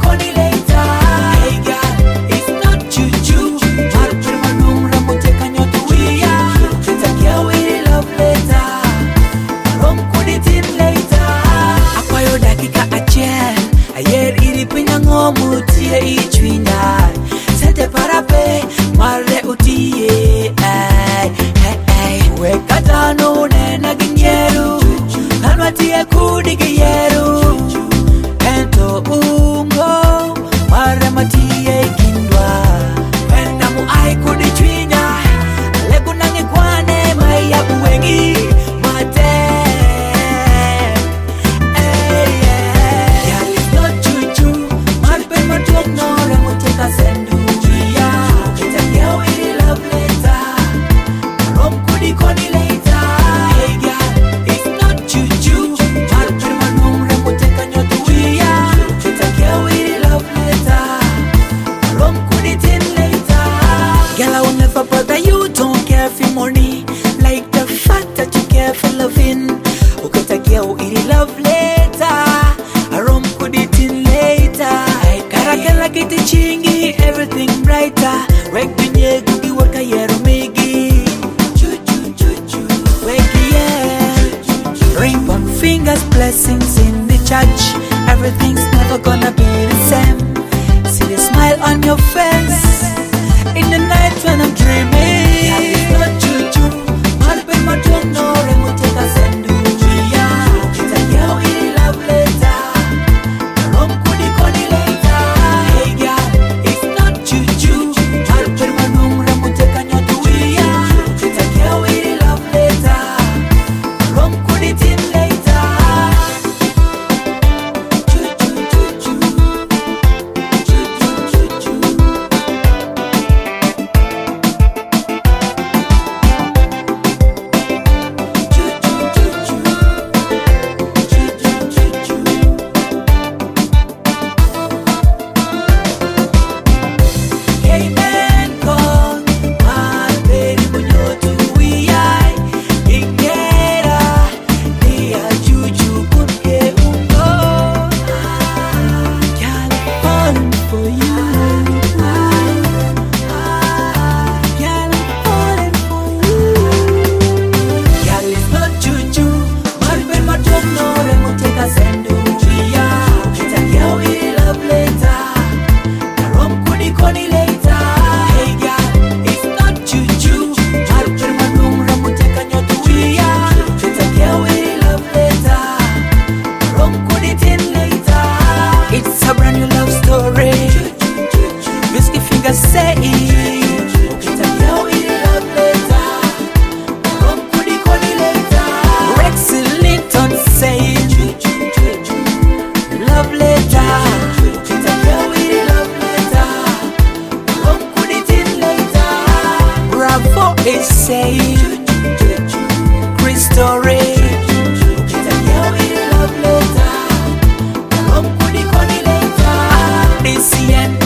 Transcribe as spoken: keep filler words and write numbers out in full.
koni later. Hey girl, it's not juju. Marper manum ramote kanyotu wiya. Kitakia wili love later. Rom kuditin later. Akwayo dakika achiel. Ayer iri pinya ngomu tie ichwinya. Sete parape mare utie. Ay, ay, ay. Wekata no nena ginyeru. Kalma tie kudi giyeru. Ento ungo mare matie kindwa. Wenda mu ai kudi chwinya. Legu nange kwane maya uwengi mate. Money, like the fact that you care for loving. Ukatakia uiri love later, arom kuditin later. Karakela kiti chingi, everything brighter. Wek binye gugi waka yero migi. Wek yeah. Ring on fingers, blessings in the church. Everything's never gonna be the same. See the smile on your face in the night when I'm dreaming. Say Rex Linton saying love letter. Bravo is saying Chris Story. Love letter.